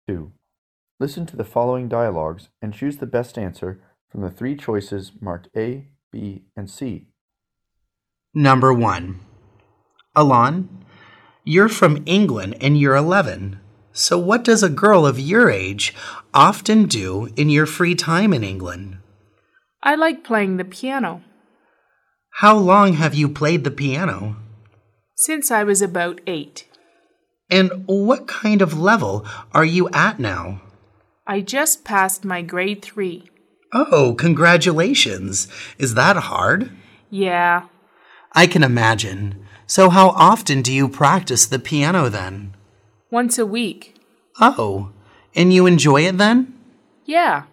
2. Listen to the following dialogues and choose the best answer from the three choices marked A, B, and C. Number 1. Alon, you're from England and you're 11. So what does a girl of your age often do in your free time in England? I like playing the piano. How long have you played the piano? Since I was about 8. And what kind of level are you at now? I just passed my grade 3. Oh, congratulations. Is that hard? Yeah. I can imagine. So how often do you practice the piano then? Once a week. Oh, and you enjoy it then? Yeah.